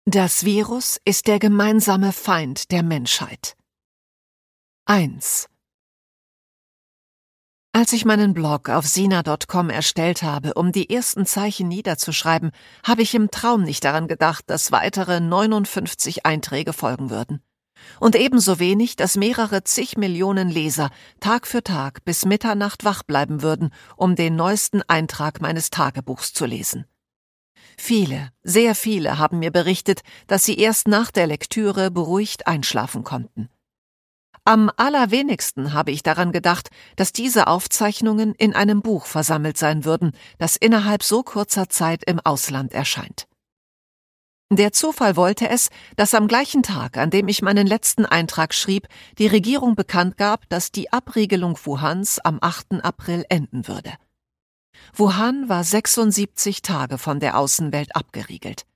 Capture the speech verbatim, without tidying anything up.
Das Virus ist der gemeinsame Feind der Menschheit. eins. Als ich meinen Blog auf sina Punkt com erstellt habe, um die ersten Zeichen niederzuschreiben, habe ich im Traum nicht daran gedacht, dass weitere neunundfünfzig Einträge folgen würden. Und ebenso wenig, dass mehrere zig Millionen Leser Tag für Tag bis Mitternacht wach bleiben würden, um den neuesten Eintrag meines Tagebuchs zu lesen. Viele, sehr viele haben mir berichtet, dass sie erst nach der Lektüre beruhigt einschlafen konnten. Am allerwenigsten habe ich daran gedacht, dass diese Aufzeichnungen in einem Buch versammelt sein würden, das innerhalb so kurzer Zeit im Ausland erscheint. Der Zufall wollte es, dass am gleichen Tag, an dem ich meinen letzten Eintrag schrieb, die Regierung bekannt gab, dass die Abriegelung Wuhans am achten April enden würde. Wuhan war sechsundsiebzig Tage von der Außenwelt abgeriegelt.